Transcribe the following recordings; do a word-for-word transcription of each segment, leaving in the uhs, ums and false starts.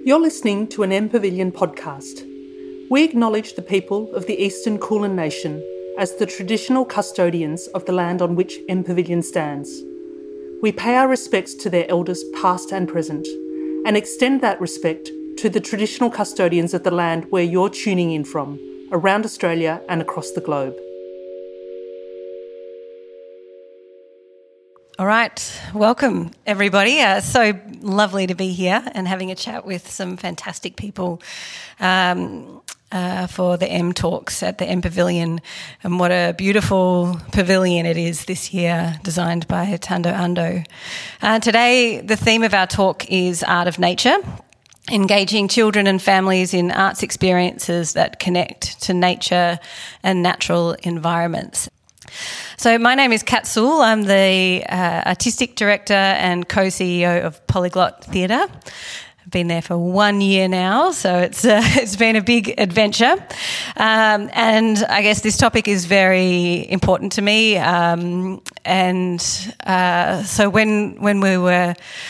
You're listening to an M Pavilion podcast. We acknowledge the people of the Eastern Kulin Nation as the traditional custodians of the land on which M Pavilion stands. We pay our respects to their elders past and present and extend that respect to the traditional custodians of the land where you're tuning in from, around Australia and across the globe. All right, welcome everybody. Uh, so lovely to be here and having a chat with some fantastic people um, uh, for the M Talks at the M Pavilion. And what a beautiful pavilion it is this year, designed by Tando Ando. Uh, today, the theme of our talk is Art of Nature, engaging children and families in arts experiences that connect to nature and natural environments. So my name is Kat Sewell. I'm the uh, Artistic Director and Co-C E O of Polyglot Theatre. I've been there for one year now, so it's uh, it's been a big adventure. Um, and I guess this topic is very important to me. Um, and uh, so when when we were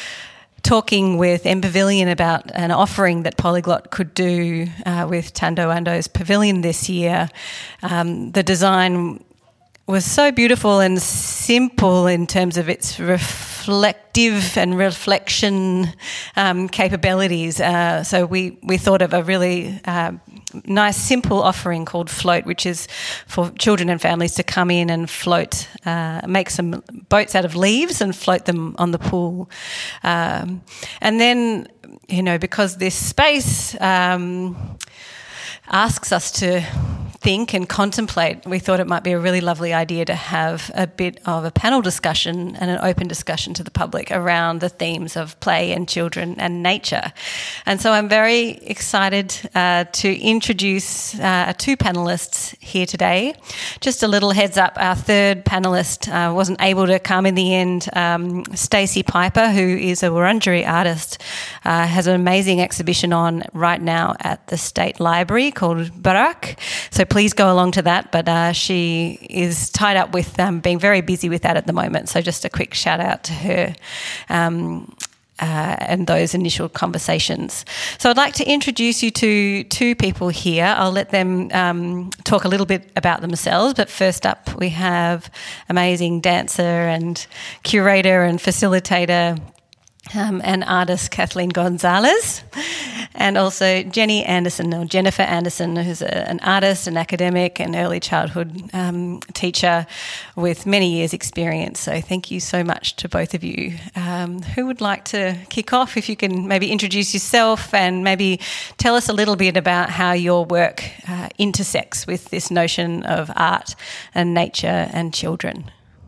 talking with M Pavilion about an offering that Polyglot could do uh, with Tando Ando's Pavilion this year, um, the design was so beautiful and simple in terms of its reflective and reflection um, capabilities. Uh, so we, we thought of a really uh, nice, simple offering called Float, which is for children and families to come in and float, uh, make some boats out of leaves and float them on the pool. Um, and then, you know, because this space um, asks us to think and contemplate, we thought it might be a really lovely idea to have a bit of a panel discussion and an open discussion to the public around the themes of play and children and nature. And so I'm very excited uh, to introduce uh, two panellists here today. Just a little heads up, our third panellist uh, wasn't able to come in the end. Um, Stacey Piper, who is a Wurundjeri artist, uh, has an amazing exhibition on right now at the State Library called Barak. So please go along to that, but uh, she is tied up with um, being very busy with that at the moment. So just a quick shout out to her um, uh, and those initial conversations. So I'd like to introduce you to two people here. I'll let them um, talk a little bit about themselves, but first up we have amazing dancer and curator and facilitator Um, and artist Kathleen Gonzalez, and also Jenny Anderson, or Jennifer Anderson, who's a, an artist, an academic, and early childhood um, teacher with many years' experience. So thank you so much to both of you. Um, who would like to kick off? If you can maybe introduce yourself and maybe tell us a little bit about how your work uh, intersects with this notion of art and nature and children.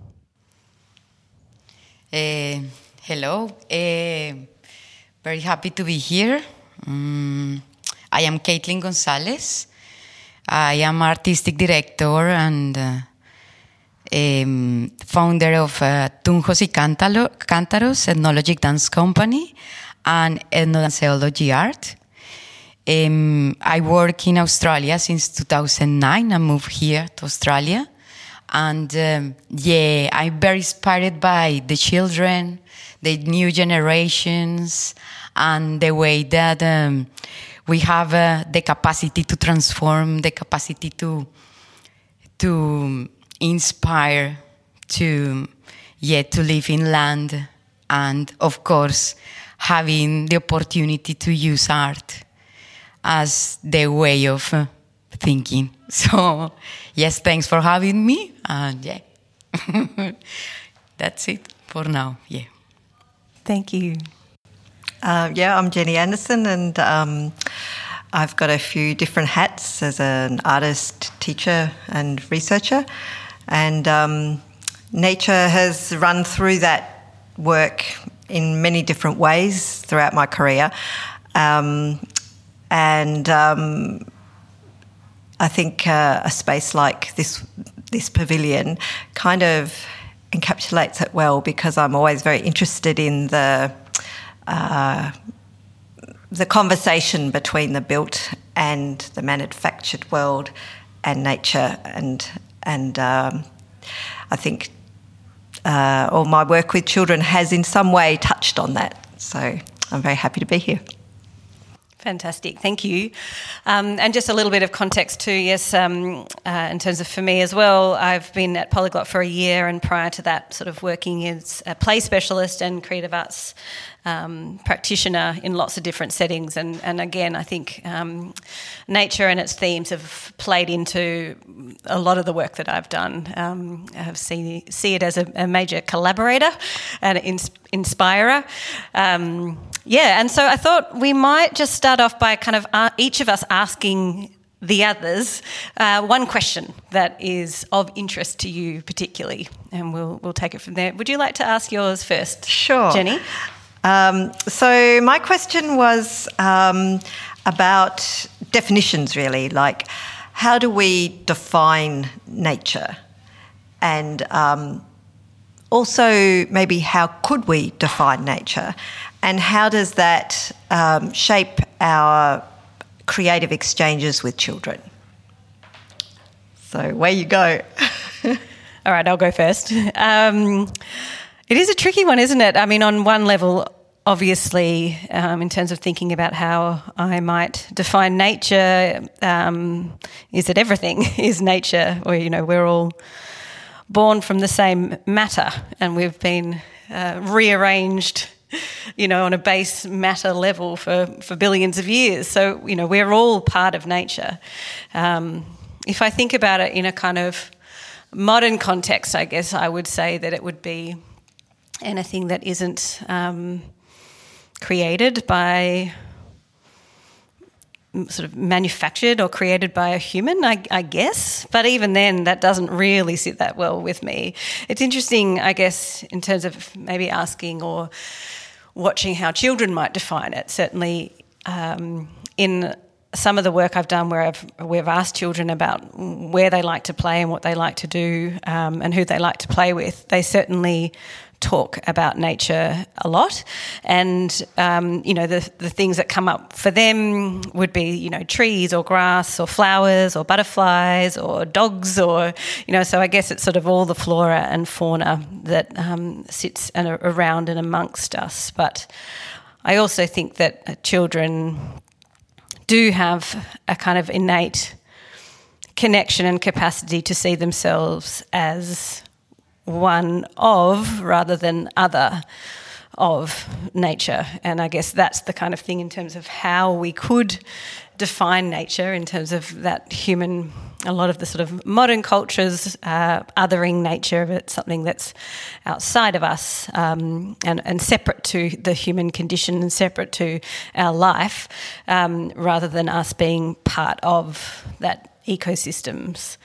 Uh. Hello, uh, very happy to be here. Um, I am Kathleen Gonzalez. I am artistic director and uh, um, founder of uh, Tunjos y Cántalo, Cántaros Ethnologic Dance Company and Ethnodanceology Art. Um, I work in Australia since two thousand nine. I moved here to Australia. And um, yeah, I'm very inspired by the children, the new generations, and the way that um, we have uh, the capacity to transform, the capacity to to inspire, to yeah, to live in land, and of course, having the opportunity to use art as the way of uh, thinking. So, yes, thanks for having me, and yeah, that's it for now, yeah. Thank you. Uh, yeah, I'm Jenny Anderson, and um, I've got a few different hats as an artist, teacher and researcher, and um, nature has run through that work in many different ways throughout my career, um, and um, I think uh, a space like this this pavilion kind of encapsulates it well, because I'm always very interested in the uh, the conversation between the built and the manufactured world and nature, and and um, I think uh, all my work with children has in some way touched on that. So I'm very happy to be here. Fantastic, thank you. Um, and just a little bit of context too, yes, um, uh, in terms of for me as well, I've been at Polyglot for a year, and prior to that sort of working as a play specialist and creative arts um, practitioner in lots of different settings. And, and again, I think um, nature and its themes have played into a lot of the work that I've done. Um, I have seen see it as a, a major collaborator and ins- inspirer. Um, yeah, and so I thought we might just start off by kind of uh, each of us asking the others uh, one question that is of interest to you particularly, and we'll we'll take it from there. Would you like to ask yours first? Sure. Jenny? Um, so my question was um, about definitions, really, like how do we define nature, and um, also maybe how could we define nature, and how does that um, shape our creative exchanges with children? So where you go. All right, I'll go first. Um, it is a tricky one, isn't it? I mean, on one level, obviously, um, in terms of thinking about how I might define nature, um, is that everything is nature, or, you know, we're all born from the same matter and we've been uh, rearranged, you know, on a base matter level for, for billions of years. So, you know, we're all part of nature. Um, if I think about it in a kind of modern context, I guess I would say that it would be anything that isn't um, created by, sort of manufactured or created by a human, I, I guess. But even then, that doesn't really sit that well with me. It's interesting, I guess, in terms of maybe asking or watching how children might define it. Certainly um, in some of the work I've done where I've, we've asked children about where they like to play and what they like to do um, and who they like to play with, they certainly talk about nature a lot. And, um, you know, the, the things that come up for them would be, you know, trees or grass or flowers or butterflies or dogs or, you know, so I guess it's sort of all the flora and fauna that um, sits and around and amongst us. But I also think that children do have a kind of innate connection and capacity to see themselves as one of rather than other of nature. And I guess that's the kind of thing in terms of how we could define nature in terms of that human, a lot of the sort of modern cultures uh, othering nature, it's something that's outside of us um, and, and separate to the human condition and separate to our life um, rather than us being part of that ecosystems.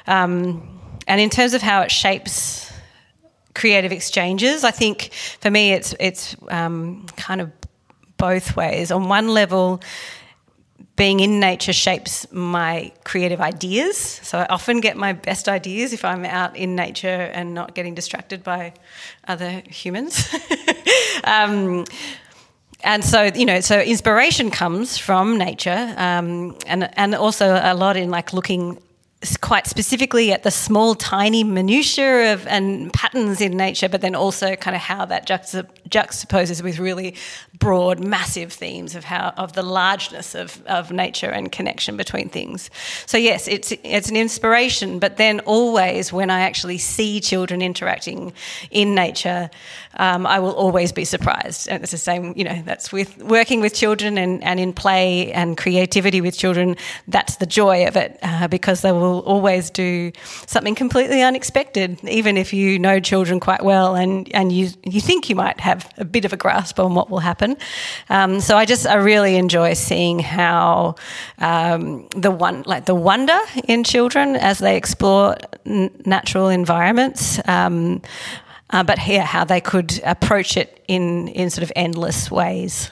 Um, and in terms of how it shapes creative exchanges, I think for me it's it's um, kind of both ways. On one level, being in nature shapes my creative ideas. So I often get my best ideas if I'm out in nature and not getting distracted by other humans. um, and so, you know, so inspiration comes from nature um, and and also a lot in like looking quite specifically at the small, tiny minutiae of and patterns in nature, but then also kind of how that juxtap- juxtaposes with really broad, massive themes of how of the largeness of, of nature and connection between things. So yes, it's it's an inspiration, but then always when I actually see children interacting in nature, um, I will always be surprised. And it's the same, you know, that's with working with children and, and in play and creativity with children. That's the joy of it uh, because they will always do something completely unexpected, even if you know children quite well and, and you you think you might have a bit of a grasp on what will happen. Um, so I just I really enjoy seeing how um, the one like the wonder in children as they explore n- natural environments, um, uh, but here how they could approach it in in sort of endless ways.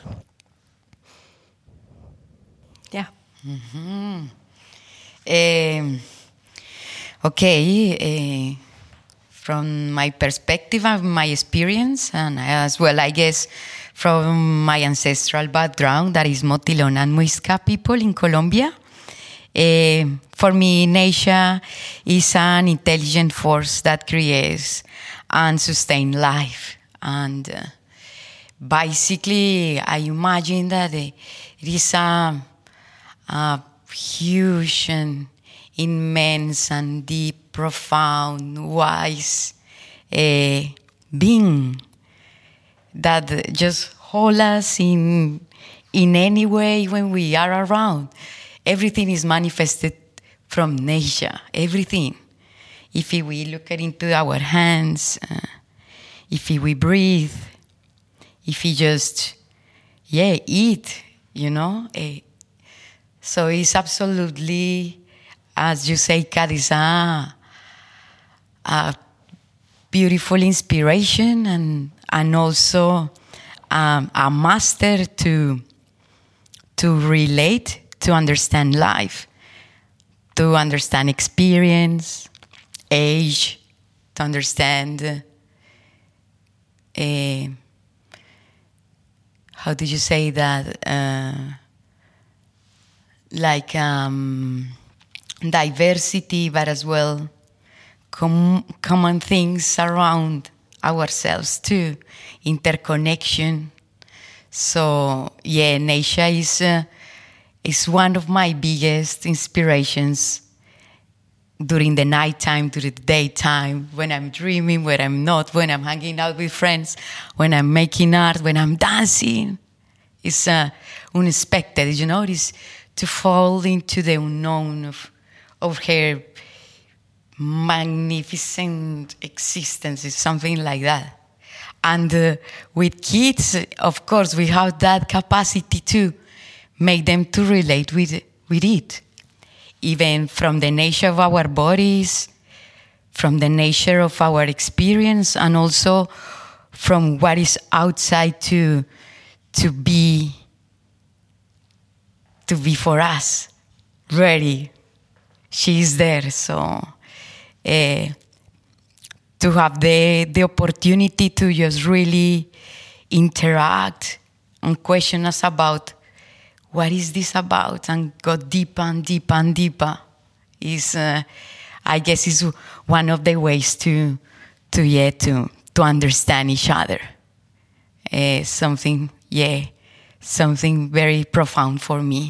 Yeah. Mm-hmm. Um, okay, uh, from my perspective and my experience, and as well, I guess, from my ancestral background, that is Motilón and Muisca people in Colombia, uh, for me, nature is an intelligent force that creates and sustains life. And uh, basically, I imagine that it is a, a huge and immense and deep, profound, wise uh, being that just hold us in in any way when we are around. Everything is manifested from nature, everything. If we look at into our hands, uh, if we breathe, if we just, yeah, eat, you know. Uh, so it's absolutely, as you say, Kat, it's a, a beautiful inspiration and and also um, a master to to relate, to understand life, to understand experience, age, to understand uh, how did you say that? Uh, like um, diversity, but as well com- common things around ourselves too, interconnection. So yeah, nature is uh, is one of my biggest inspirations during the nighttime, during the daytime, when I'm dreaming, when I'm not, when I'm hanging out with friends, when I'm making art, when I'm dancing. It's uh, unexpected, you know. It's to fall into the unknown of of her magnificent existence, is something like that. And uh, with kids, of course, we have that capacity to make them to relate with with it, even from the nature of our bodies, from the nature of our experience, and also from what is outside to to be to be for us ready. She is there, so. Uh, to have the the opportunity to just really interact and question us about what is this about, and go deeper and deeper and deeper is, uh, I guess, is one of the ways to to yeah to to understand each other. Uh, something yeah, something very profound for me.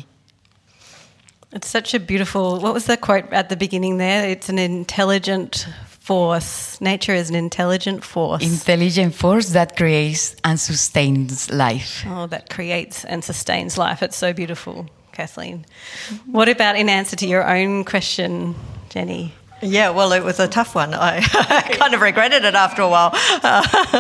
It's such a beautiful, what was the quote at the beginning there? It's an intelligent force. Nature is an intelligent force. Intelligent force that creates and sustains life. Oh, that creates and sustains life. It's so beautiful, Kathleen. What about in answer to your own question, Jenny? Yeah, well, it was a tough one. I kind of regretted it after a while. Uh,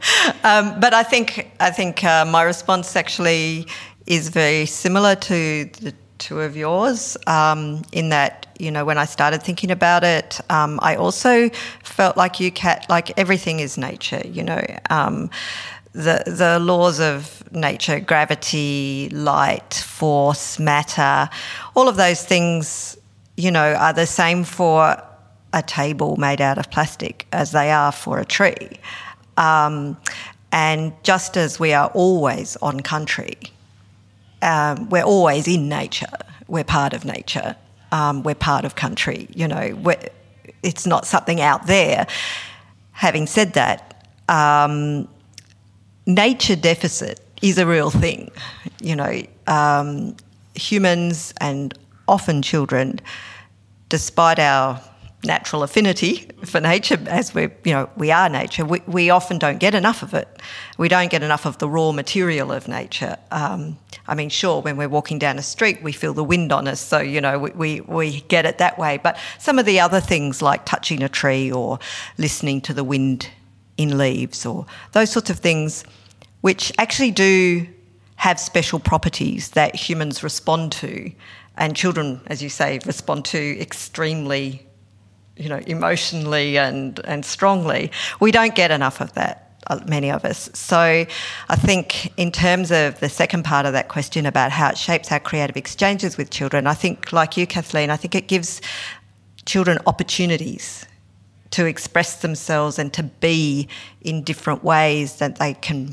um, but I think, I think uh, my response actually is very similar to the two of yours, um, in that, you know, when I started thinking about it, um, I also felt like you, Kat, like everything is nature, you know. Um, the the laws of nature, gravity, light, force, matter, all of those things, you know, are the same for a table made out of plastic as they are for a tree. Um, and just as we are always on country, Um, we're always in nature. We're part of nature. Um, we're part of country. You know, we're, it's not something out there. Having said that, um, nature deficit is a real thing. You know, um, humans and often children, despite our natural affinity for nature, as we, you know, we are nature, we, we often don't get enough of it. We don't get enough of the raw material of nature. Um, I mean, sure, when we're walking down a street, we feel the wind on us, so, you know, we, we, we get it that way. But some of the other things like touching a tree or listening to the wind in leaves or those sorts of things, which actually do have special properties that humans respond to, and children, as you say, respond to extremely, you know, emotionally and, and strongly. We don't get enough of that, many of us. So I think in terms of the second part of that question about how it shapes our creative exchanges with children, I think, like you, Kathleen, I think it gives children opportunities to express themselves and to be in different ways that they can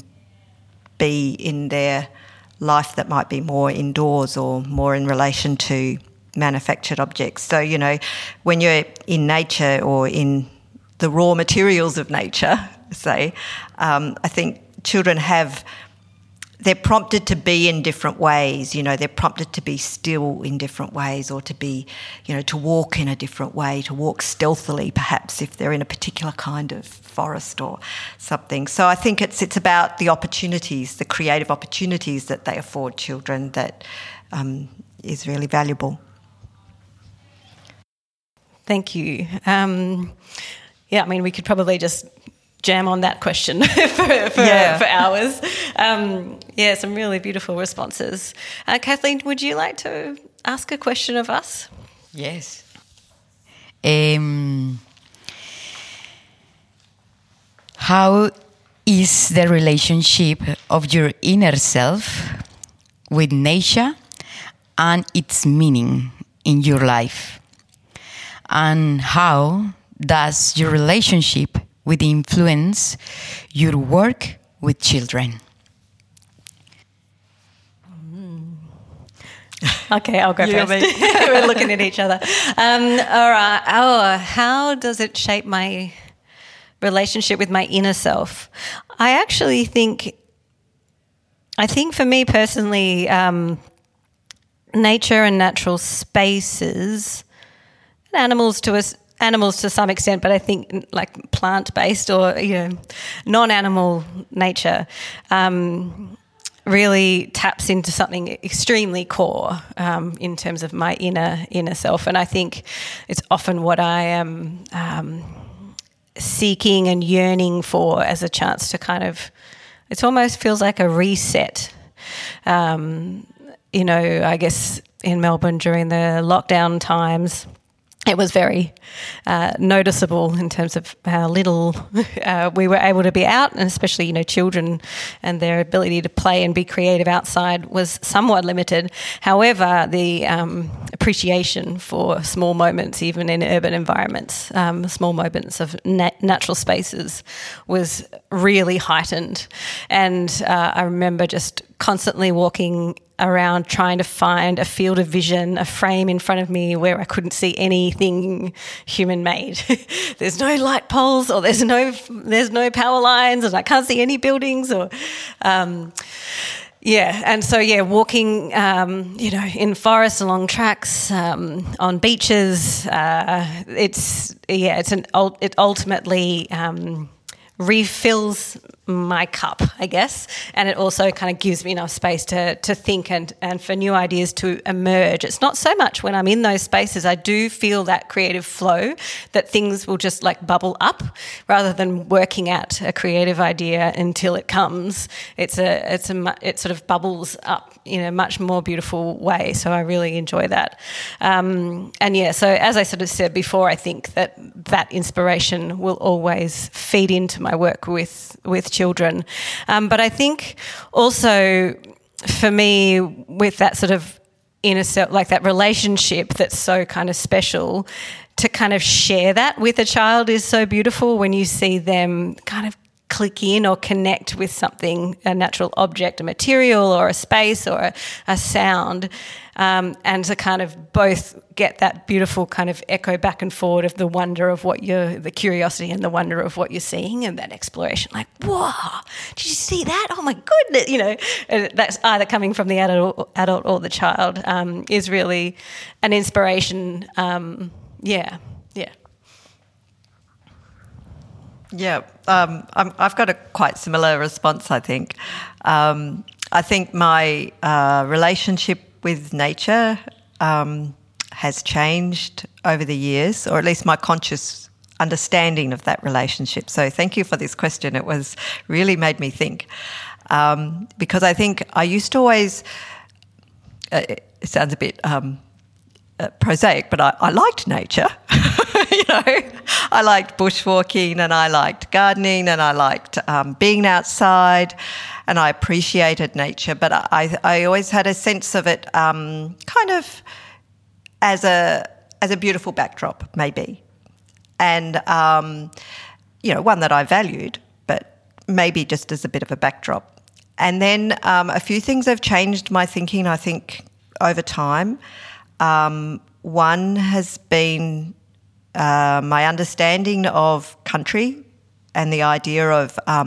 be in their life that might be more indoors or more in relation to manufactured objects. So, you know, when you're in nature or in the raw materials of nature, say, um, I think children have, they're prompted to be in different ways. You know, they're prompted to be still in different ways, or to be, you know, to walk in a different way, to walk stealthily, perhaps, if they're in a particular kind of forest or something. So I think it's it's about the opportunities, the creative opportunities that they afford children that um, is really valuable. Thank you. Um, yeah, I mean, we could probably just jam on that question for, for, yeah. for hours. Um, yeah, some really beautiful responses. Uh, Kathleen, would you like to ask a question of us? Yes. Um, how is the relationship of your inner self with nature and its meaning in your life? And how does your relationship with influence your work with children? Okay, I'll go first. We're looking at each other. Um, all right. Oh, how does it shape my relationship with my inner self? I actually think, I think for me personally, um, nature and natural spaces, animals to us, animals to some extent, but I think like plant-based or, you know, non-animal nature um, really taps into something extremely core um, in terms of my inner inner self. And I think it's often what I am um, seeking and yearning for as a chance to kind of, it almost feels like a reset. Um, you know, I guess in Melbourne during the lockdown times, it was very uh, noticeable in terms of how little uh, we were able to be out, and especially, you know, children and their ability to play and be creative outside was somewhat limited. However, the um, appreciation for small moments, even in urban environments, um, small moments of nat- natural spaces was really heightened. And uh, I remember just constantly walking around trying to find a field of vision, a frame in front of me where I couldn't see anything human made. There's no light poles, or there's no there's no power lines, and I can't see any buildings, or um, yeah. And so yeah, walking um, you know, in forests, along tracks, um, on beaches. Uh, it's yeah, it's an it ultimately um, refills my cup, I guess, and it also kind of gives me enough space to to think and, and for new ideas to emerge. It's not so much when I'm in those spaces, I do feel that creative flow, that things will just like bubble up rather than working at a creative idea until it comes. It's a it's a it sort of bubbles up in a much more beautiful way. So I really enjoy that. Um, and yeah, so as I sort of said before, I think that that inspiration will always feed into my work with with children. Um, but I think also for me, with that sort of inner self, like that relationship that's so kind of special, to kind of share that with a child is so beautiful when you see them kind of click in or connect with something, a natural object, a material or a space or a, a sound, um, and to kind of both get that beautiful kind of echo back and forward of the wonder of what you're, the curiosity and the wonder of what you're seeing, and that exploration, like, whoa, did you see that? Oh my goodness, you know, and that's either coming from the adult, adult or the child, um, is really an inspiration. Um, yeah, yeah. Yeah, um, I'm, I've got a quite similar response, I think. Um, I think my uh, relationship with nature um, has changed over the years, or at least my conscious understanding of that relationship. So thank you for this question. It was really made me think. Um, because I think I used to always, uh, it sounds a bit um, uh, prosaic, but I, I liked nature. You know, I liked bushwalking, and I liked gardening, and I liked um, being outside, and I appreciated nature. But I, I always had a sense of it, um, kind of as a as a beautiful backdrop, maybe, and um, you know, one that I valued, but maybe just as a bit of a backdrop. And then um, a few things have changed my thinking, I think, over time. Um, one has been Uh, my understanding of country and the idea of um,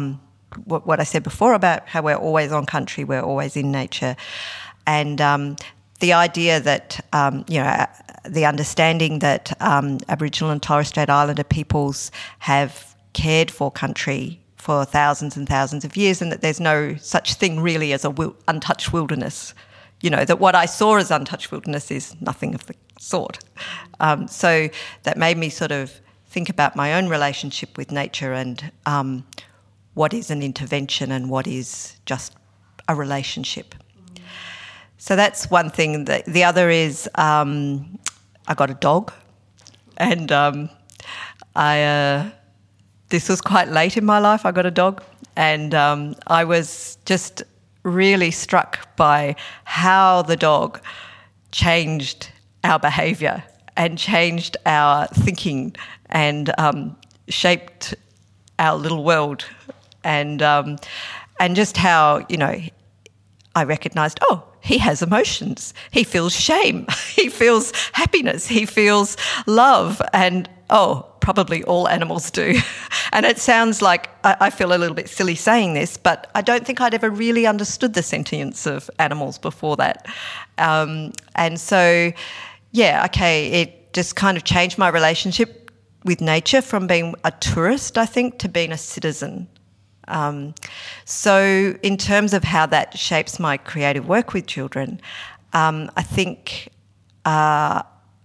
what, what I said before about how we're always on country, we're always in nature. And um, the idea that, um, you know, the understanding that um, Aboriginal and Torres Strait Islander peoples have cared for country for thousands and thousands of years, and that there's no such thing really as a wil- untouched wilderness. You know, that what I saw as untouched wilderness is nothing of the sort. Um, so that made me sort of think about my own relationship with nature and um, what is an intervention and what is just a relationship. Mm. So that's one thing. The, the other is um, I got a dog, and um, I uh, this was quite late in my life. I got a dog, and um, I was just really struck by how the dog changed our behaviour and changed our thinking and um, shaped our little world, and um, and just how, you know, I recognised, oh, he has emotions. He feels shame. He feels happiness. He feels love. And, oh, probably all animals do. And it sounds like I, I feel a little bit silly saying this, but I don't think I'd ever really understood the sentience of animals before that. Um, and so, yeah, okay, it just kind of changed my relationship with nature from being a tourist, I think, to being a citizen. Um, so in terms of how that shapes my creative work with children, um, I think uh,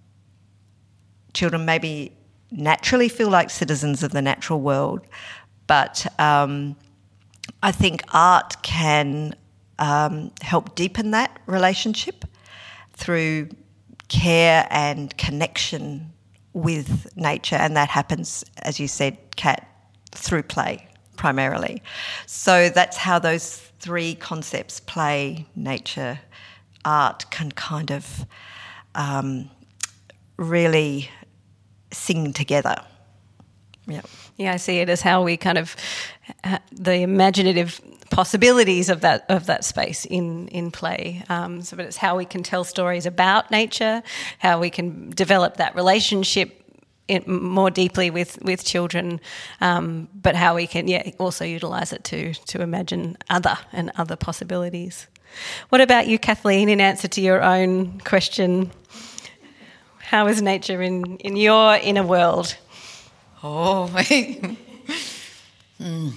children maybe naturally feel like citizens of the natural world, but um, I think art can um, help deepen that relationship through care and connection with nature, and that happens, as you said, Kat, through play primarily. So that's how those three concepts, play, nature, art, can kind of um, really sing together. Yeah. Yeah, I see it as how we kind of uh, the imaginative possibilities of that of that space in in play. Um, so, but it's how we can tell stories about nature, how we can develop that relationship in, more deeply with with children, um, but how we can yeah also utilise it to to imagine other and other possibilities. What about you, Kathleen? In answer to your own question, how is nature in in your inner world? Oh, mm.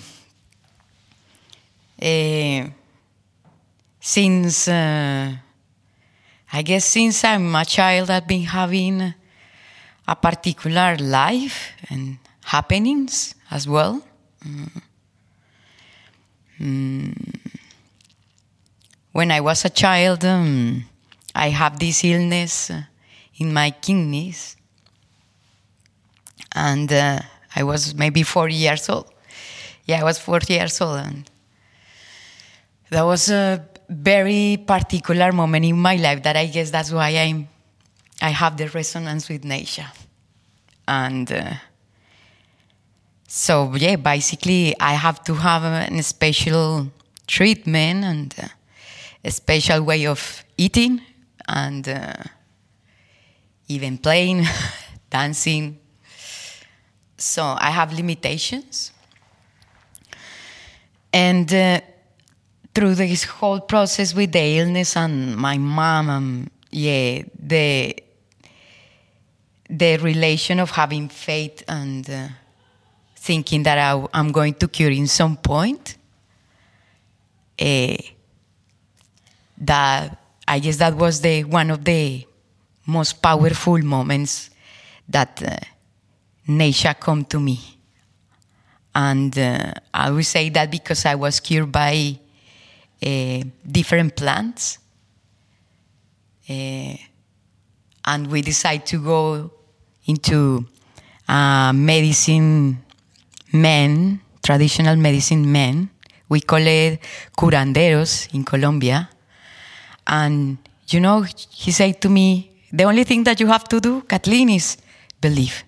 uh, since uh, I guess since I'm a child, I've been having a particular life and happenings as well. Mm. Mm. When I was a child, um, I have this illness in my kidneys. And uh, I was maybe four years old. Yeah, I was four years old. And that was a very particular moment in my life that I guess that's why I'm, I have the resonance with nature. And uh, so, yeah, basically I have to have a special treatment and uh, a special way of eating and uh, even playing, dancing. So I have limitations. And uh, through this whole process with the illness and my mom, um, yeah, the the relation of having faith and uh, thinking that I, I'm going to cure in some point, uh, that I guess that was the one of the most powerful moments that uh, nature come to me. And uh, I would say that because I was cured by uh, different plants. Uh, and we decided to go into uh, medicine men, traditional medicine men. We call it curanderos in Colombia. And, you know, he said to me, the only thing that you have to do, Kathleen, is believe.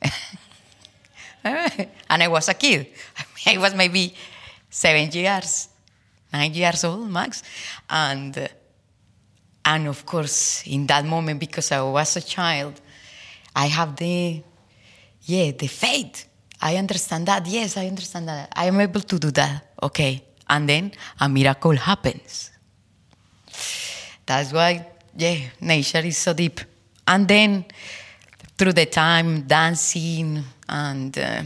And I was a kid. I was maybe seven years, nine years old max. And, uh, and of course, in that moment, because I was a child, I have the, yeah, the faith. I understand that. Yes, I understand that. I am able to do that. Okay. And then a miracle happens. That's why, yeah, nature is so deep. And then through the time, dancing and uh,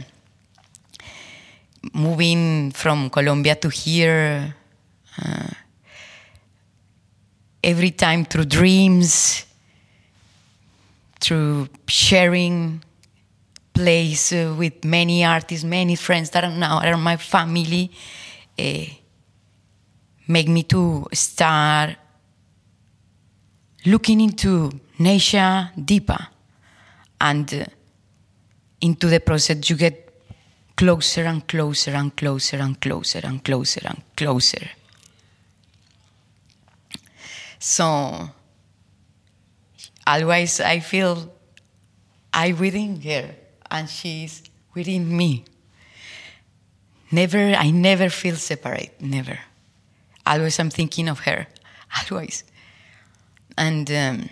moving from Colombia to here, uh, every time through dreams, through sharing place uh, with many artists, many friends that are now are my family, uh, make me to start looking into nature deeper. And uh, into the process, you get closer and closer and closer and closer and closer and closer. So, always I feel I within her and she's within me. Never, I never feel separate, never. Always I'm thinking of her, always. And um,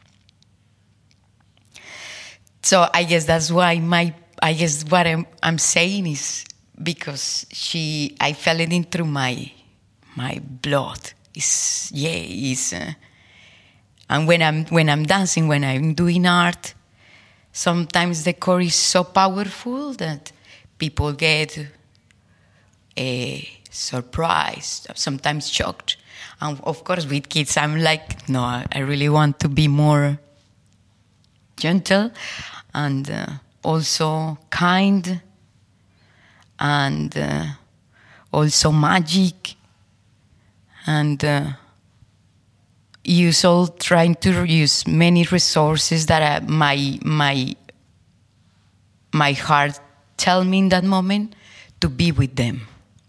so I guess that's why my, I guess what I'm, I'm saying is because she, I felt it in through my, my blood. It's, yeah, it's, uh, and when I'm, when I'm dancing, when I'm doing art, sometimes the core is so powerful that people get uh, surprised, sometimes shocked. And of course, with kids, I'm like, no, I really want to be more gentle and uh, also kind and uh, also magic and uh, use all trying to use many resources that uh, my my my heart tell me in that moment to be with them.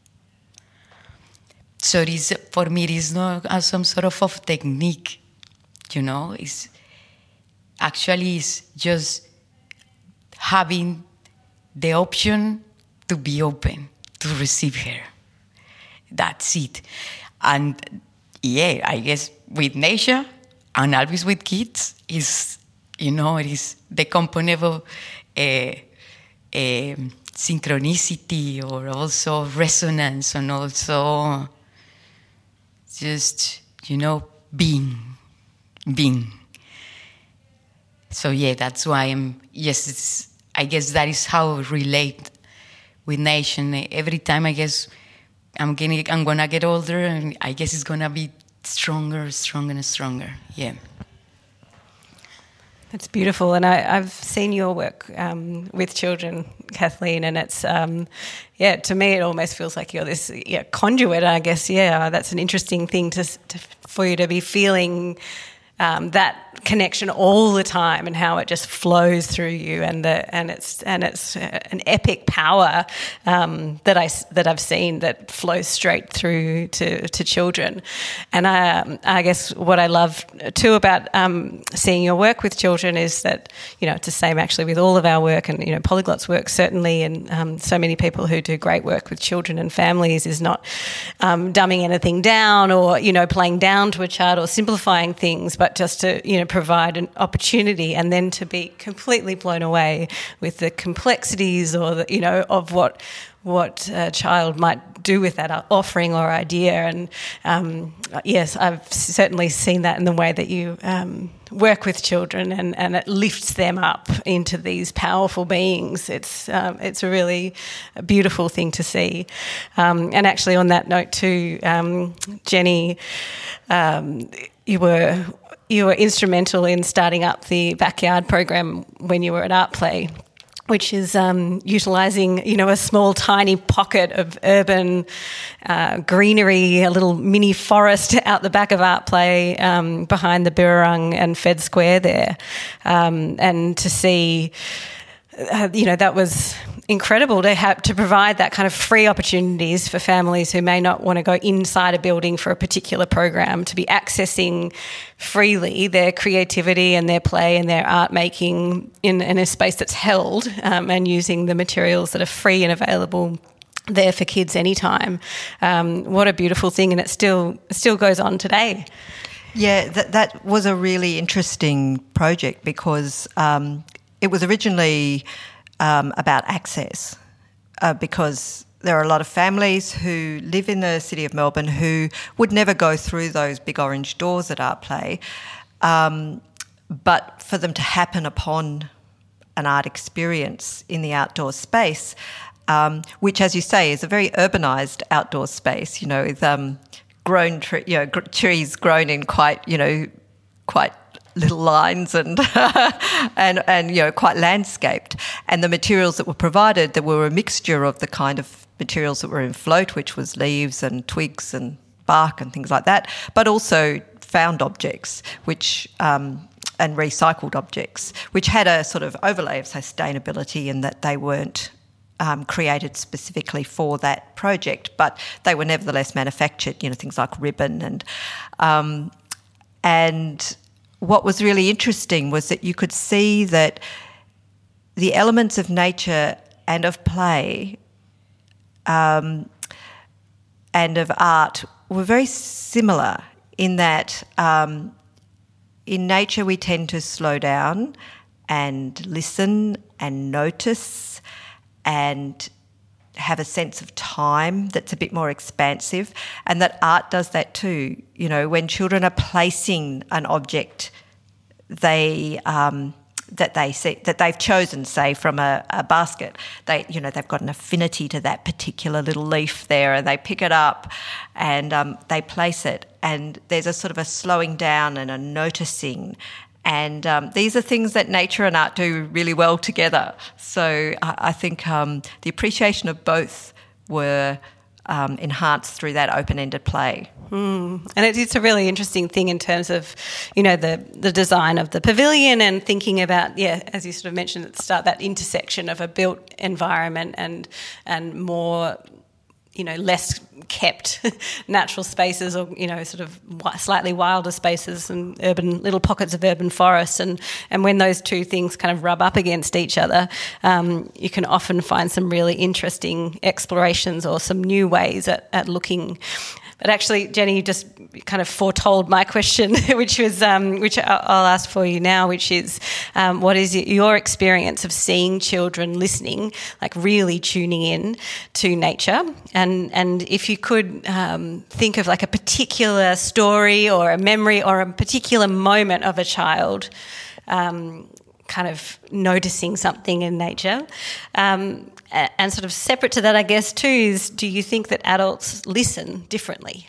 So it is, for me, it is not uh, some sort of, of technique, you know. It's actually it's just having the option to be open to receive her. That's it. And yeah, I guess with nature and always with kids is, you know, it is the component of a, a synchronicity or also resonance and also just, you know, being, being. So yeah, that's why I'm, yes, it's, I guess that is how I relate with nation. Every time I guess I'm gonna, I'm gonna get older and I guess it's gonna be stronger, stronger and stronger, yeah. That's beautiful, and I, I've seen your work um, with children, Kathleen, and it's, um, yeah, to me it almost feels like you're this yeah, conduit, I guess, yeah, that's an interesting thing to, to for you to be feeling um, that connection all the time and how it just flows through you, and the and it's and it's an epic power um, that I that I've seen that flows straight through to, to children. And I I guess what I love too about um, seeing your work with children is that, you know, it's the same actually with all of our work, and, you know, Polyglot's work certainly, and um, so many people who do great work with children and families is not um, dumbing anything down or, you know, playing down to a child or simplifying things, but just to, you know, provide an opportunity and then to be completely blown away with the complexities or the, you know, of what what a child might do with that offering or idea. And um, yes, I've certainly seen that in the way that you um, work with children, and, and it lifts them up into these powerful beings. It's um, it's a really beautiful thing to see. Um, and actually on that note too, um, Jenny, um, you were you were instrumental in starting up the backyard program when you were at Art Play, which is um, utilising, you know, a small, tiny pocket of urban uh, greenery, a little mini forest out the back of Art Play um, behind the Birrarung and Fed Square there. Um, and to see, uh, you know, that was incredible to have to provide that kind of free opportunities for families who may not want to go inside a building for a particular program, to be accessing freely their creativity and their play and their art making in, in a space that's held, um, and using the materials that are free and available there for kids anytime. Um, what a beautiful thing, and it still it still goes on today. Yeah, that that was a really interesting project because um, it was originally um, about access uh, because there are a lot of families who live in the city of Melbourne who would never go through those big orange doors at ArtPlay, um, but for them to happen upon an art experience in the outdoor space, um, which, as you say, is a very urbanised outdoor space, you know, with um, grown tre- you know, gr- trees grown in quite, you know, quite little lines and and and you know quite landscaped, and the materials that were provided, there were a mixture of the kind of materials that were in float, which was leaves and twigs and bark and things like that, but also found objects, which um, and recycled objects, which had a sort of overlay of sustainability in that they weren't um, created specifically for that project, but they were nevertheless manufactured. You know, things like ribbon and um, and. What was really interesting was that you could see that the elements of nature and of play um, and of art were very similar in that um, in nature we tend to slow down and listen and notice and have a sense of time that's a bit more expansive, and that art does that too. You know, when children are placing an object they um, that they see that they've chosen, say from a, a basket, they you know they've got an affinity to that particular little leaf there, and they pick it up and um, they place it, and there's a sort of a slowing down and a noticing. And um, these are things that nature and art do really well together. So I, I think um, the appreciation of both were um, enhanced through that open-ended play. Mm. And it's a really interesting thing in terms of, you know, the, the design of the pavilion and thinking about, yeah, as you sort of mentioned at the start, that intersection of a built environment and and more, you know, less kept natural spaces, or, you know, sort of slightly wilder spaces and urban little pockets of urban forest. And, and when those two things kind of rub up against each other, um, you can often find some really interesting explorations or some new ways at, at looking. But actually, Jenny, you just kind of foretold my question, which was um, which I'll ask for you now, which is um, what is your experience of seeing children listening, like really tuning in to nature? And and if you could um, think of like a particular story or a memory or a particular moment of a child um, kind of noticing something in nature. Um, and sort of separate to that, I guess, too, is do you think that adults listen differently?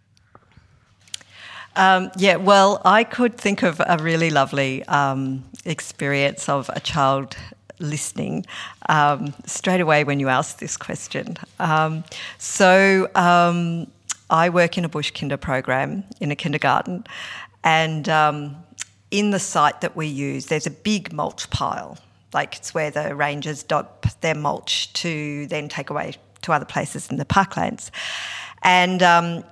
Um, yeah, well, I could think of a really lovely um, experience of a child listening um, straight away when you asked this question. Um, so um, I work in a bush kinder program in a kindergarten, and um, in the site that we use, there's a big mulch pile. Like it's where the rangers dump their mulch to then take away to other places in the parklands. And um,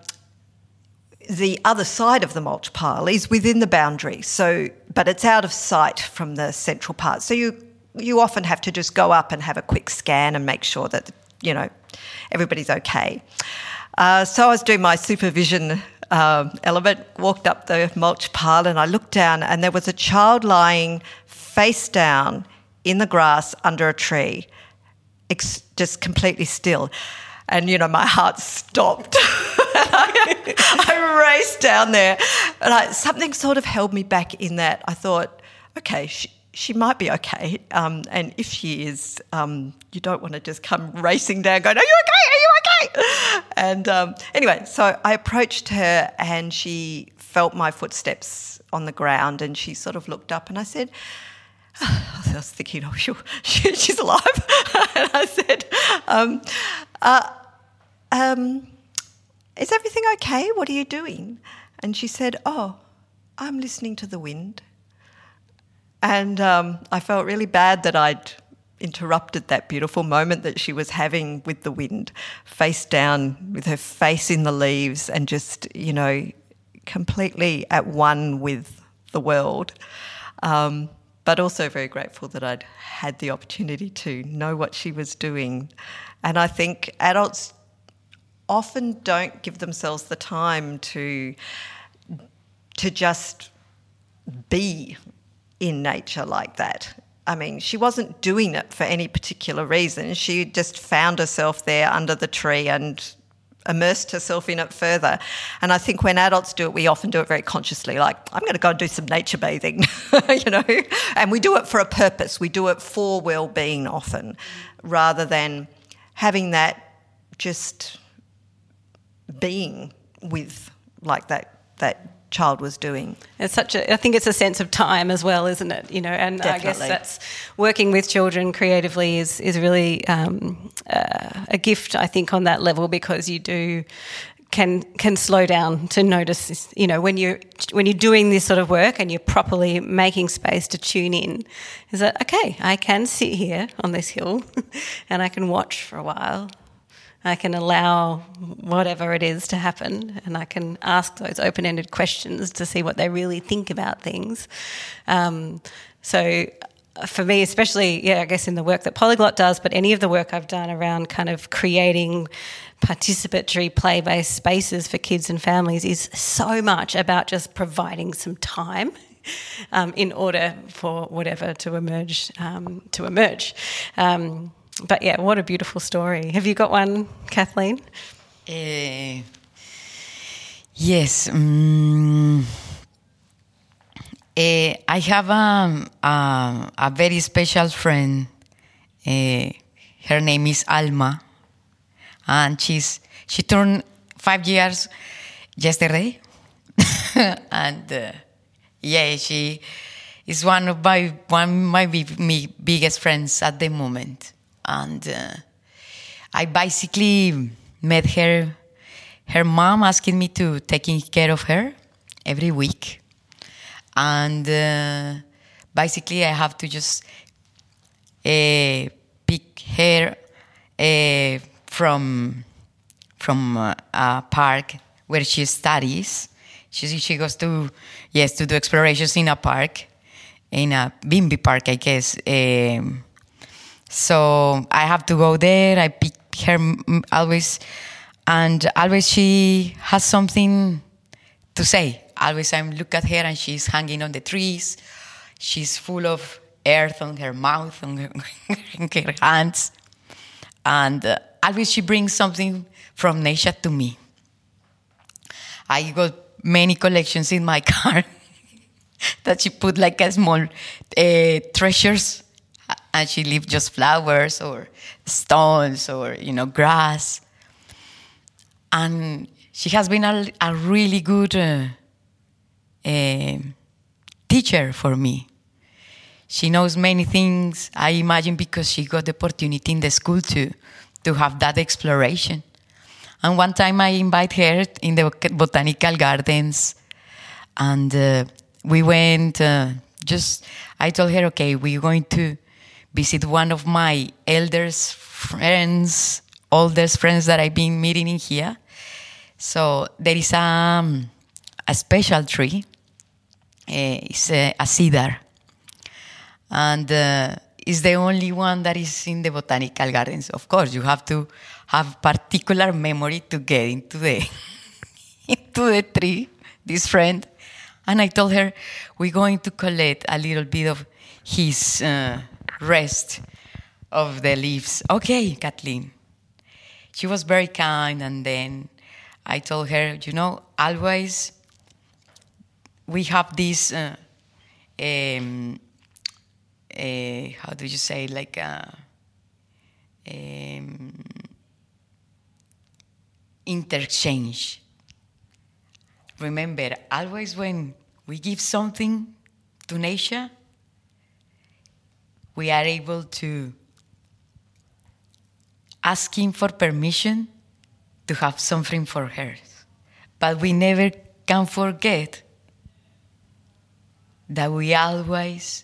the other side of the mulch pile is within the boundary, so but it's out of sight from the central part. So you you often have to just go up and have a quick scan and make sure that, you know, everybody's okay. Uh, so I was doing my supervision um, element, walked up the mulch pile, and I looked down, and there was a child lying face down in the grass under a tree, ex- just completely still. And, you know, my heart stopped. I, I raced down there. And I, something sort of held me back in that. I thought, okay, she, she might be okay. Um, and if she is, um, you don't want to just come racing down going, are you okay? Are you okay? And um, anyway, so I approached her, and she felt my footsteps on the ground, and she sort of looked up, and I said, I was thinking, oh, she, she, she's alive. And I said, um, uh, um, is everything okay? What are you doing? And she said, oh, I'm listening to the wind. And um, I felt really bad that I'd interrupted that beautiful moment that she was having with the wind, face down with her face in the leaves and just, you know, completely at one with the world. Um, but also very grateful that I'd had the opportunity to know what she was doing. And I think adults often don't give themselves the time to to just be in nature like that. I mean, she wasn't doing it for any particular reason. She just found herself there under the tree and immersed herself in it further. And I think when adults do it, we often do it very consciously, like, I'm going to go and do some nature bathing, you know. And we do it for a purpose. We do it for well-being often, rather than having that just being with, like that that child was doing. It's such a, I think it's a sense of time as well, isn't it? You know, and Definitely. I guess that's working with children creatively is is really um, uh, a gift, I think, on that level, because you do can can slow down to notice this, you know, when you're when you're doing this sort of work and you're properly making space to tune in. Is that okay? I can sit here on this hill and I can watch for a while. I can allow whatever it is to happen, and I can ask those open-ended questions to see what they really think about things. Um, so for me, especially, yeah, I guess in the work that Polyglot does, but any of the work I've done around kind of creating participatory play-based spaces for kids and families is so much about just providing some time um, in order for whatever to emerge, um, to emerge. Um, But yeah, what a beautiful story. Have you got one, Kathleen? Uh, yes. Um, uh, I have um, uh, a very special friend. Uh, her name is Alma. And she's she turned five years yesterday. and uh, yeah, she is one of my, one of my, my biggest friends at the moment. And uh, I basically met her, her mom asking me to taking care of her every week. And uh, basically I have to just uh, pick her uh, from from uh, a park where she studies. She, she goes to, yes, to do explorations in a park, in a Bimby Park, I guess. Um, So I have to go there. I pick her always, and always she has something to say. Always I look at her and she's hanging on the trees. She's full of earth on her mouth, on her, on her hands. And uh, always she brings something from nature to me. I got many collections in my car that she put like a small uh, treasures. And she leaves just flowers or stones or, you know, grass. And she has been a, a really good uh, uh, teacher for me. She knows many things, I imagine, because she got the opportunity in the school to, to have that exploration. And one time I invite her in the botanical gardens. And uh, we went, uh, just, I told her, okay, we're going to visit one of my elders friends, oldest friends that I've been meeting in here. So there is a, a special tree. Uh, it's a, a cedar. And uh, it's the only one that is in the botanical gardens. Of course, you have to have particular memory to get into the, into the tree, this friend. And I told her, we're going to collect a little bit of his Uh, rest of the leaves. Okay, Kathleen. She was very kind, and then I told her, you know, always we have this, uh, um, uh, how do you say, like a, um, interchange. Remember, always when we give something to nature, we are able to ask him for permission to have something for her. But we never can forget that we always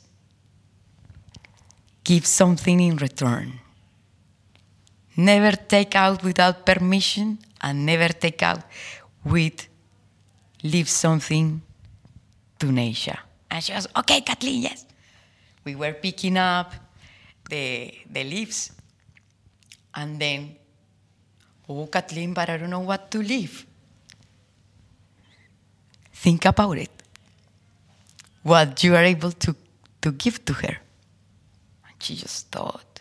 give something in return. Never take out without permission, and never take out with leave something to nature. And she was, okay, Kathleen, yes. We were picking up the the leaves. And then, oh, Kathleen, but I don't know what to leave. Think about it. What you are able to, to give to her. She just thought,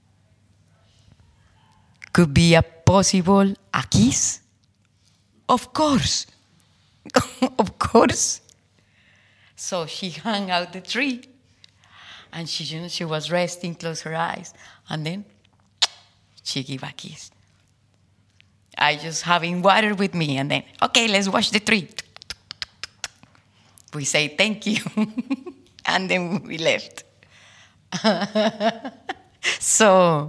could be a possible a kiss? Of course. Of course. So she hung out the tree, and she, you know, she was resting, closed her eyes, and then she gave a kiss. I just having water with me, and then, okay, let's wash the tree. We say thank you, and then we left. So,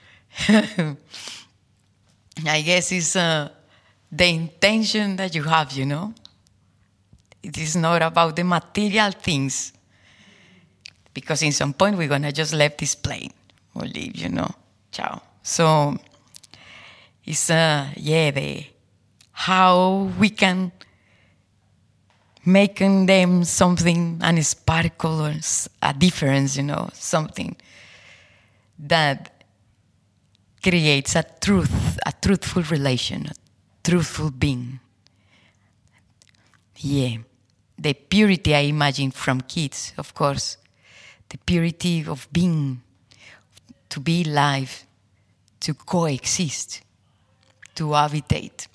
I guess it's uh, the intention that you have, you know. It is not about the material things. Because in some point we're going to just leave this plane or leave, you know. Ciao. So, it's, uh, yeah, the, how we can make in them something, and a sparkle or a difference, you know, something that creates a truth, a truthful relation, a truthful being. Yeah, the purity I imagine from kids, of course, the purity of being, to be alive, to coexist, to habitate,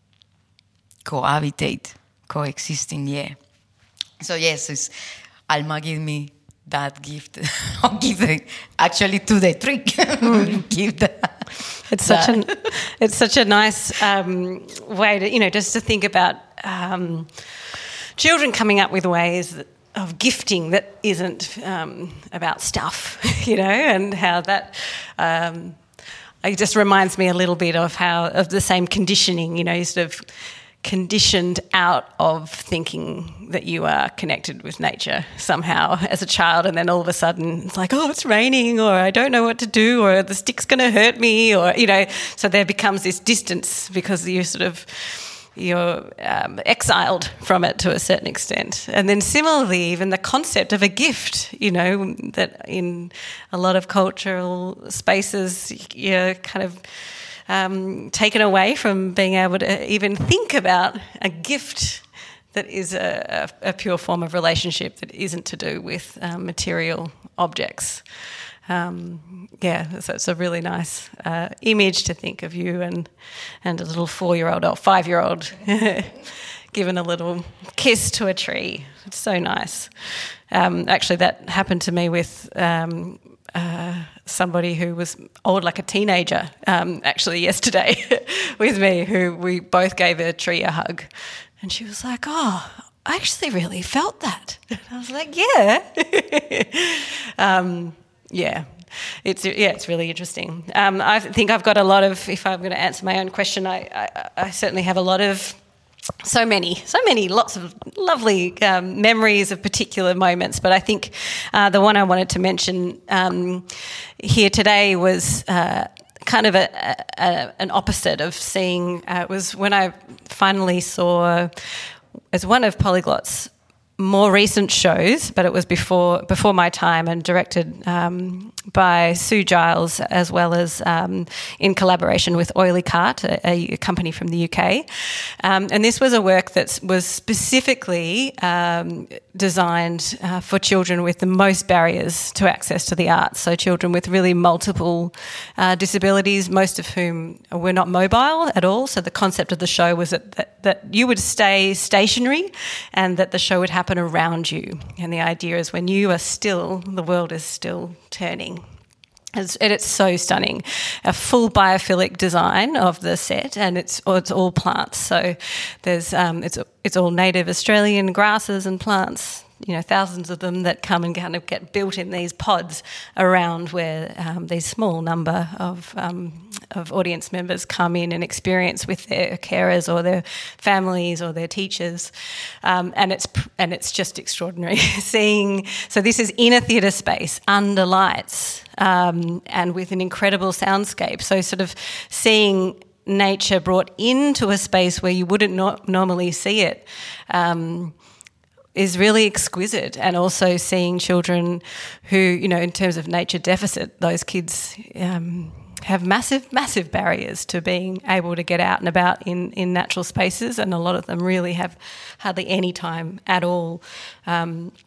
cohabitate, coexisting, yeah. So yes, it's, Alma gave me that gift. I'll give it actually to the trick. Give that. It's such an it's such a nice um, way to, you know, just to think about um, children coming up with ways that, of gifting that isn't um, about stuff, you know, and how that um, it just reminds me a little bit of how of the same conditioning, you know, you sort of conditioned out of thinking that you are connected with nature somehow as a child, and then all of a sudden it's like, oh, it's raining, or I don't know what to do, or the stick's going to hurt me, or, you know, so there becomes this distance because you sort of you're um, exiled from it to a certain extent. And then similarly, even the concept of a gift, you know, that in a lot of cultural spaces you're kind of um, taken away from being able to even think about a gift that is a, a, a pure form of relationship that isn't to do with um, material objects. Um, yeah, so it's a really nice uh, image to think of you and and a little four-year-old or five-year-old giving a little kiss to a tree. It's so nice. Um, actually, that happened to me with um, uh, somebody who was old, like a teenager, um, actually yesterday with me, who we both gave a tree a hug. And she was like, oh, I actually really felt that. And I was like, yeah. um, yeah. It's yeah, it's really interesting. Um, I think I've got a lot of, if I'm going to answer my own question, I, I, I certainly have a lot of, so many, so many, lots of lovely um, memories of particular moments. But I think uh, the one I wanted to mention um, here today was uh, kind of a, a, an opposite of seeing, uh, it was when I finally saw, as one of Polyglot's more recent shows, but it was before before my time, and directed um, by Sue Giles, as well as um, in collaboration with Oily Cart, a, a company from the U K. Um, and this was a work that was specifically um, designed uh, for children with the most barriers to access to the arts, so children with really multiple uh, disabilities, most of whom were not mobile at all. So the concept of the show was that, that, that you would stay stationary and that the show would happen around you. And the idea is when you are still, the world is still turning. It's, and it's so stunning. A full biophilic design of the set, and it's it's all plants. So there's um, it's it's all native Australian grasses and plants. You know, thousands of them that come and kind of get built in these pods around where um, these small number of um, of audience members come in and experience with their carers or their families or their teachers, um, and it's and it's just extraordinary seeing. So this is in a theatre space under lights um, and with an incredible soundscape. So sort of seeing nature brought into a space where you wouldn't no- normally see it. Um, is really exquisite. And also seeing children who, you know, in terms of nature deficit, those kids um, have massive, massive barriers to being able to get out and about in, in natural spaces, and a lot of them really have hardly any time at all um,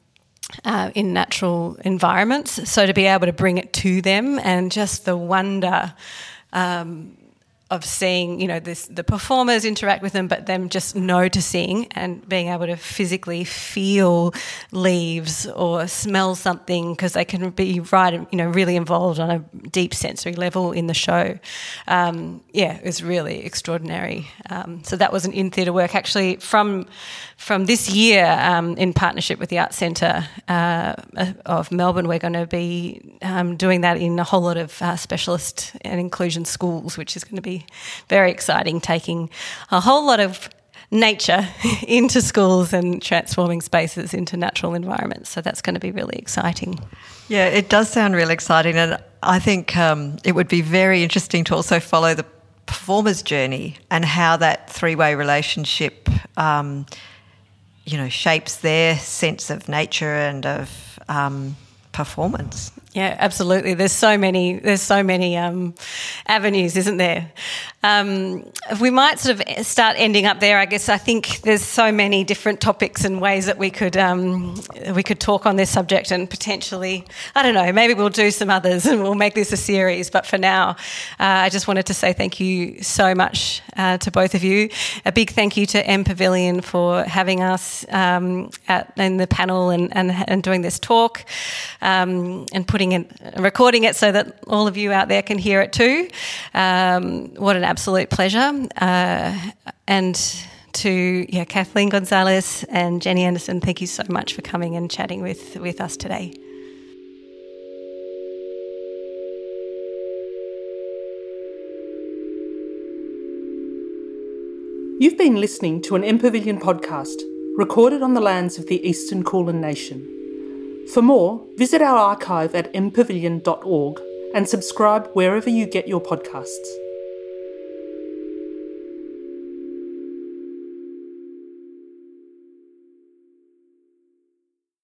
uh, in natural environments. So to be able to bring it to them and just the wonder um, of seeing, you know, this, the performers interact with them, but them just noticing and being able to physically feel leaves or smell something, because they can be right, you know, really involved on a deep sensory level in the show. Um, yeah, it was really extraordinary. Um, so that was an in-theatre work. Actually, from from this year, um, in partnership with the Arts Centre uh, of Melbourne, we're going to be um, doing that in a whole lot of uh, specialist and inclusion schools, which is going to be very exciting, taking a whole lot of nature into schools and transforming spaces into natural environments. So that's going to be really exciting. Yeah, it does sound really exciting, and I think um, it would be very interesting to also follow the performer's journey and how that three-way relationship um, you know, shapes their sense of nature and of um, performance. Yeah, absolutely. There's so many. There's so many um, avenues, isn't there? Um, we might sort of start ending up there. I guess I think there's so many different topics and ways that we could um, we could talk on this subject, and potentially, I don't know, maybe we'll do some others and we'll make this a series. But for now, uh, I just wanted to say thank you so much uh, to both of you. A big thank you to M Pavilion for having us um, at, in the panel and, and, and doing this talk um, and putting and recording it so that all of you out there can hear it too. Um, what an absolute pleasure. Uh, and to yeah, Kathleen Gonzalez and Jenny Anderson, thank you so much for coming and chatting with, with us today. You've been listening to an M Pavilion podcast recorded on the lands of the Eastern Kulin Nation. For more, visit our archive at m pavilion dot org and subscribe wherever you get your podcasts.